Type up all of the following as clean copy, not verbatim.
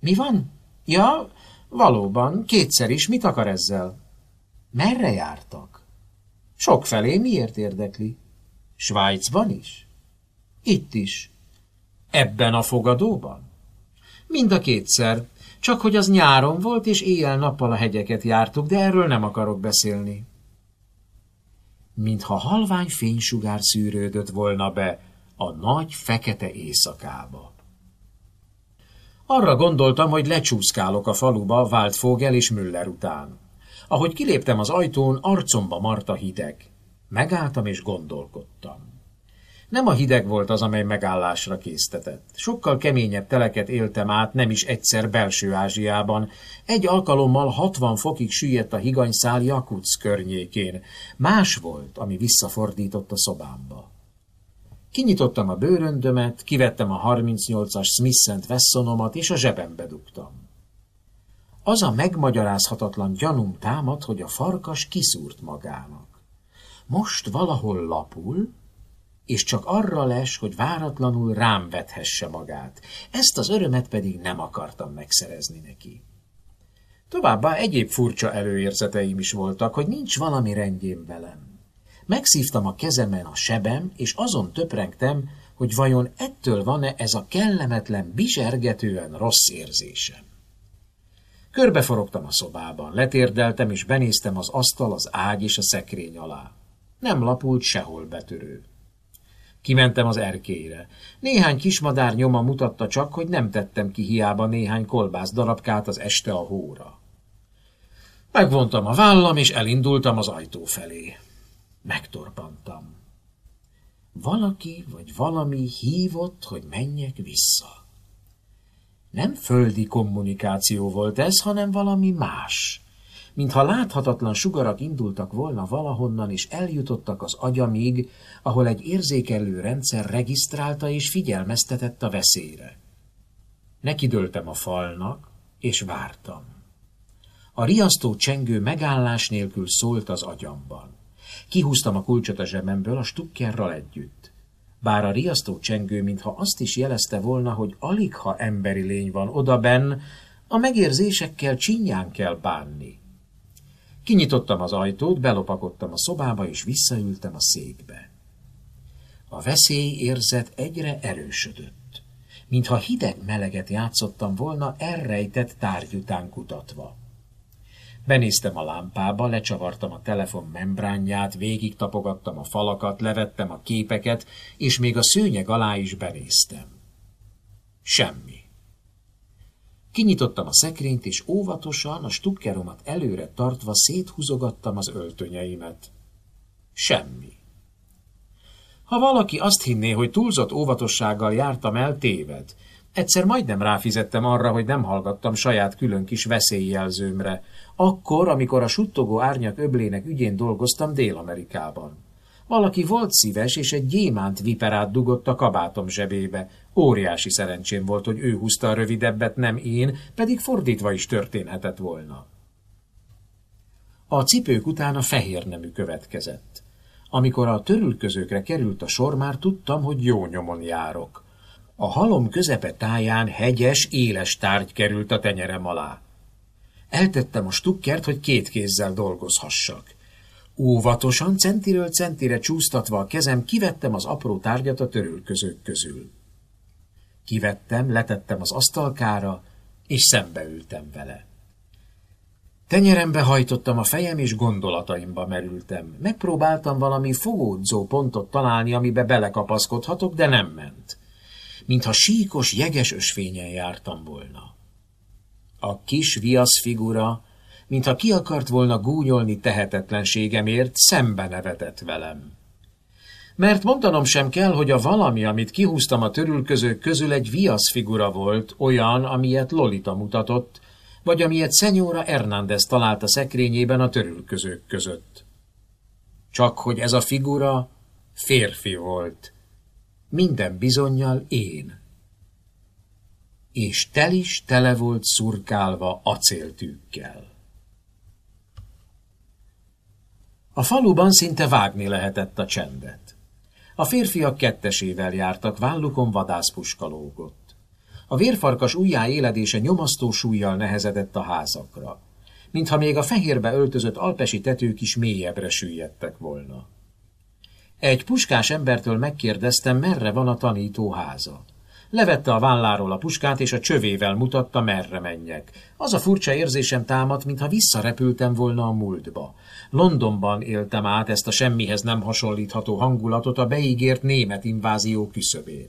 Mi van? Ja, valóban, kétszer is. Mit akar ezzel? Merre jártak? Sokfelé, miért érdekli? Svájcban is? Itt is. Ebben a fogadóban? Mind a kétszer, csak hogy az nyáron volt, és éjjel-nappal a hegyeket jártuk, de erről nem akarok beszélni. Mintha halvány fénysugár szűrődött volna be a nagy, fekete éjszakába. Arra gondoltam, hogy lecsúszkálok a faluba Waldvogel és Müller után. Ahogy kiléptem az ajtón, arcomba mart a hideg. Megálltam és gondolkodtam. Nem a hideg volt az, amely megállásra késztetett. Sokkal keményebb teleket éltem át, nem is egyszer Belső-Ázsiában. Egy alkalommal 60 fokig süllyedt a higanyszál Jakutsz környékén. Más volt, ami visszafordított a szobámba. Kinyitottam a bőröndömet, kivettem a 38-as Smith & Wessonomat, és a zsebembe dugtam. Az a megmagyarázhatatlan gyanúm támad, hogy a farkas kiszúrt magának. Most valahol lapul, és csak arra les, hogy váratlanul rám vethesse magát. Ezt az örömet pedig nem akartam megszerezni neki. Továbbá egyéb furcsa előérzeteim is voltak, hogy nincs valami rendjén velem. Megszívtam a kezemen a sebem, és azon töprengtem, hogy vajon ettől van-e ez a kellemetlen, bizsergetően rossz érzésem. Körbeforogtam a szobában, letérdeltem, és benéztem az asztal, az ágy és a szekrény alá. Nem lapult sehol betörő. Kimentem az erkélyre. Néhány kismadár nyoma mutatta csak, hogy nem tettem ki hiába néhány kolbász darabkát az este a hóra. Megvontam a vállam, és elindultam az ajtó felé. Megtorpantam. Valaki vagy valami hívott, hogy menjek vissza. Nem földi kommunikáció volt ez, hanem valami más. Mintha láthatatlan sugarak indultak volna valahonnan, és eljutottak az agyamig, ahol egy érzékelő rendszer regisztrálta és figyelmeztetett a veszélyre. Nekidőltem a falnak, és vártam. A riasztó csengő megállás nélkül szólt az agyamban. Kihúztam a kulcsot a zsebemből a stukkerral együtt. Bár a riasztó csengő, mintha azt is jelezte volna, hogy aligha emberi lény van odabenn, a megérzésekkel csinyán kell bánni. Kinyitottam az ajtót, belopakodtam a szobába, és visszaültem a székbe. A veszélyérzet egyre erősödött, mintha hideg-meleget játszottam volna elrejtett tárgy után kutatva. Benéztem a lámpába, lecsavartam a telefon membránját, végig tapogattam a falakat, levettem a képeket, és még a szőnyeg alá is benéztem. Semmi. Kinyitottam a szekrényt, és óvatosan, a stukkeromat előre tartva széthúzogattam az öltönyeimet. Semmi. Ha valaki azt hinné, hogy túlzott óvatossággal jártam el, téved. Egyszer majdnem ráfizettem arra, hogy nem hallgattam saját külön kis veszélyjelzőmre, akkor, amikor a suttogó árnyak öblének ügyén dolgoztam Dél-Amerikában. Valaki volt szíves, és egy gyémánt viperát dugott a kabátom zsebébe. Óriási szerencsém volt, hogy ő húzta a rövidebbet, nem én, pedig fordítva is történhetett volna. A cipők után a fehér nemű következett. Amikor a törülközőkre került a sor, már tudtam, hogy jó nyomon járok. A halom közepe táján hegyes, éles tárgy került a tenyerem alá. Eltettem a stukkert, hogy 2 kézzel dolgozhassak. Óvatosan, centiről centire csúsztatva a kezem, kivettem az apró tárgyat a törülközők közül. Kivettem, letettem az asztalkára, és szembeültem vele. Tenyerembe hajtottam a fejem, és gondolataimba merültem. Megpróbáltam valami fogódzó pontot találni, amibe belekapaszkodhatok, de nem ment. Mintha síkos, jeges ösvényen jártam volna. A kis viaszfigura, mintha ki akart volna gúnyolni tehetetlenségemért, szembe nevetett velem. Mert mondanom sem kell, hogy a valami, amit kihúztam a törülközők közül, egy viaszfigura volt, olyan, amilyet Lolita mutatott, vagy amilyet Señora Hernández talált a szekrényében a törülközők között. Csak hogy ez a figura férfi volt. Minden bizonnyal én. És tele volt szurkálva acéltűkkel. A faluban szinte vágni lehetett a csendet. A férfiak kettesével jártak, vállukon vadászpuska lógott. A vérfarkas ujjáéledése nyomasztó súllyal nehezedett a házakra, mintha még a fehérbe öltözött alpesi tetők is mélyebbre süllyedtek volna. Egy puskás embertől megkérdeztem, merre van a tanító háza. Levette a válláról a puskát, és a csövével mutatta, merre menjek. Az a furcsa érzésem támadt, mintha visszarepültem volna a múltba. Londonban éltem át ezt a semmihez nem hasonlítható hangulatot a beígért német invázió küszöbén.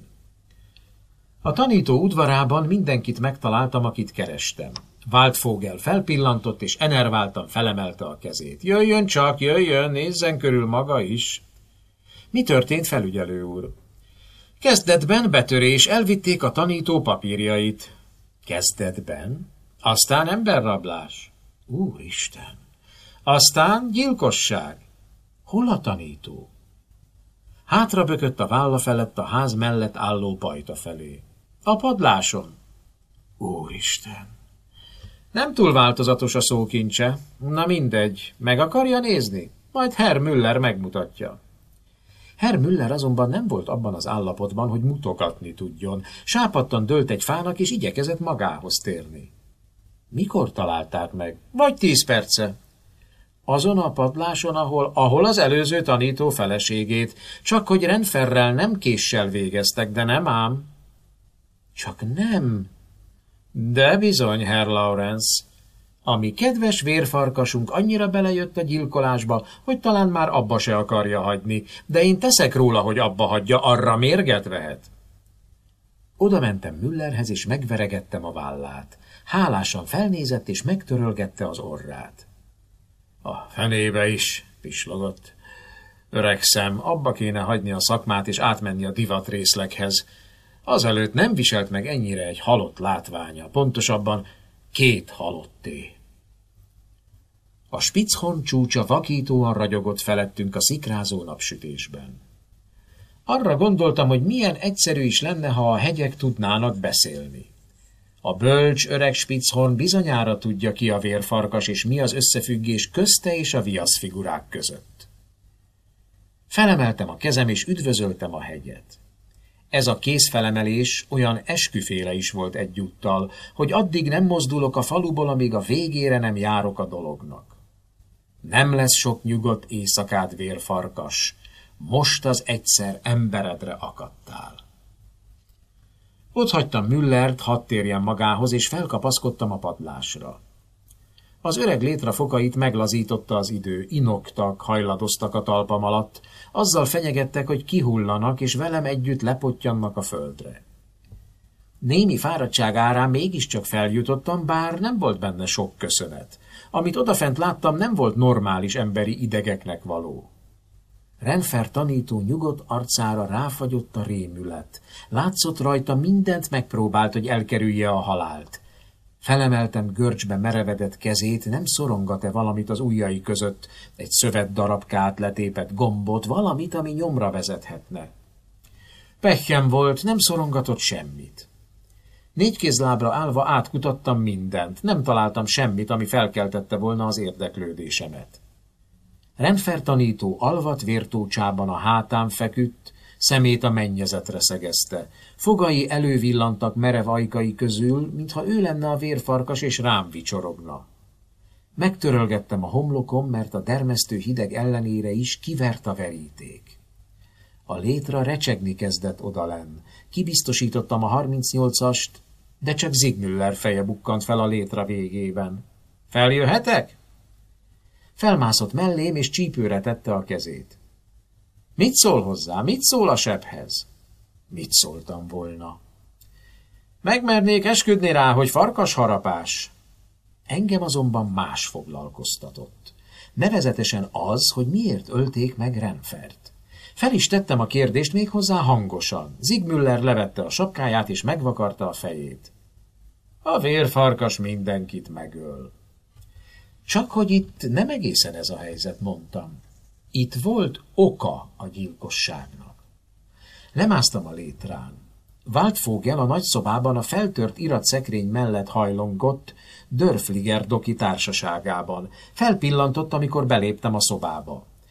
A tanító udvarában mindenkit megtaláltam, akit kerestem. Waldvogel felpillantott, és enerváltan felemelte a kezét. Jöjjön csak, jöjjön, nézzen körül maga is. Mi történt, felügyelő úr? Kezdetben betörés, elvitték a tanító papírjait. Kezdetben? Aztán emberrablás. Úristen! Aztán gyilkosság. Hol a tanító? Hátrabökött a válla felett a ház mellett álló pajta felé. A padláson. Úristen! Nem túl változatos a szókincse. Na mindegy, meg akarja nézni? Majd Herr Müller megmutatja. Herr Müller azonban nem volt abban az állapotban, hogy mutogatni tudjon. Sápadtan dőlt egy fának, és igyekezett magához térni. Mikor találták meg? Vagy 10 perce. Azon a padláson, ahol az előző tanító feleségét, csak hogy Renferrel nem késsel végeztek, de nem ám. Csak nem. De bizony, Herr Lawrence. A mi kedves vérfarkasunk annyira belejött a gyilkolásba, hogy talán már abba se akarja hagyni, de én teszek róla, hogy abba hagyja, arra mérget vehet. Oda mentem Müllerhez, és megveregettem a vállát. Hálásan felnézett, és megtörölgette az orrát. A fenébe is, pislogott. Öregszem, abba kéne hagyni a szakmát, és átmenni a divatrészleghez. Azelőtt nem viselt meg ennyire egy halott látványa, pontosabban 2 halotté. A Spitzhorn csúcsa vakítóan ragyogott felettünk a szikrázó napsütésben. Arra gondoltam, hogy milyen egyszerű is lenne, ha a hegyek tudnának beszélni. A bölcs öreg Spitzhorn bizonyára tudja, ki a vérfarkas, és mi az összefüggés közte és a viaszfigurák között. Felemeltem a kezem, és üdvözöltem a hegyet. Ez a kézfelemelés olyan esküféle is volt egyúttal, hogy addig nem mozdulok a faluból, amíg a végére nem járok a dolognak. Nem lesz sok nyugodt éjszakád, vérfarkas, most az egyszer emberedre akadtál. Ott hagytam Müllert, hadd térjen magához, és felkapaszkodtam a padlásra. Az öreg létrafokait meglazította az idő, inoktak, hajladoztak a talpam alatt, azzal fenyegettek, hogy kihullanak, és velem együtt lepottyannak a földre. Némi fáradtság árán mégiscsak feljutottam, bár nem volt benne sok köszönet. Amit odafent láttam, nem volt normális emberi idegeknek való. Renfer tanító nyugodt arcára ráfagyott a rémület. Látszott rajta, mindent megpróbált, hogy elkerülje a halált. Felemeltem görcsbe merevedett kezét, nem szorongat-e valamit az ujjai között, egy szövetdarabkát, letépett gombot, valamit, ami nyomra vezethetne. Pehjem volt, nem szorongatott semmit. 4 kézlábra állva átkutattam mindent, nem találtam semmit, ami felkeltette volna az érdeklődésemet. Renfer tanító alvat vértócsában a hátán feküdt, szemét a mennyezetre szegezte. Fogai elővillantak merev ajkai közül, mintha ő lenne a vérfarkas, és rám vicsorogna. Megtörölgettem a homlokom, mert a dermesztő hideg ellenére is kivert a veríték. A létra recsegni kezdett odalenn. Kibiztosítottam a 38-ast, de csak Ziegmüller feje bukkant fel a létra végében. Feljöhetek? Felmászott mellém, és csípőre tette a kezét. Mit szól hozzá? Mit szól a sebhez? Mit szóltam volna? Megmernék esküdni rá, hogy farkas harapás. Engem azonban más foglalkoztatott. Nevezetesen az, hogy miért ölték meg Renfert. Fel is tettem a kérdést, méghozzá hangosan. Ziegmüller levette a sapkáját, és megvakarta a fejét. A vérfarkas mindenkit megöl. Csak hogy itt nem egészen ez a helyzet, mondtam. Itt volt oka a gyilkosságnak. Lemásztam a létrán. Waldvogel a nagyszobában a feltört iratszekrény mellett hajlongott, Dörfliger doki társaságában. Felpillantott, amikor beléptem a szobába.